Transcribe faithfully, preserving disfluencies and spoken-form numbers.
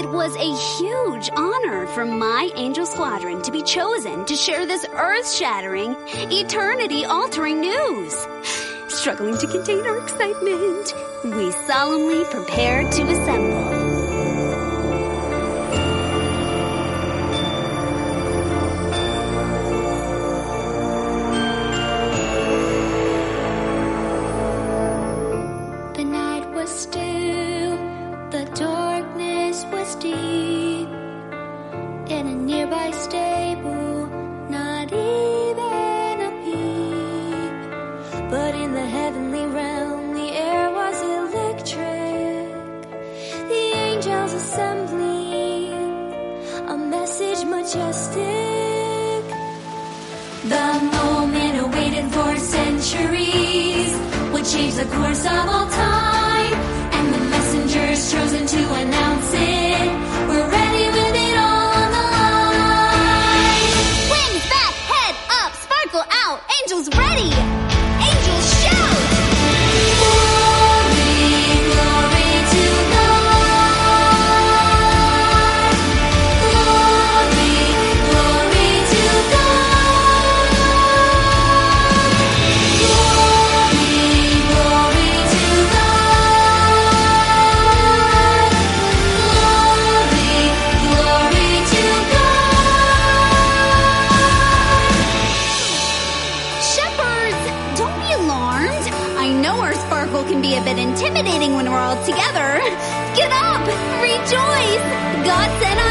It was a huge honor for my angel squadron to be chosen to share this earth-shattering, eternity-altering news. Struggling to contain our excitement, we solemnly prepared to assemble. The night was still, the darkness was deep. In a nearby stable, not even a peep. But in the heavenly realm, the air was electric. The angels assembling, a message majestic. The moment awaited for centuries would change the course of all time, and the messengers chosen to announce it were ready with it all on the line. Wings back, head up, sparkle out, angels ready! Angels shout! Glory, glory to God. Glory, glory to God. Glory, glory to God. Glory, glory to God. Shepherds, don't be alarmed. I know our sparkle can be a bit intimidating when we're all together. Get up! Rejoice! God sent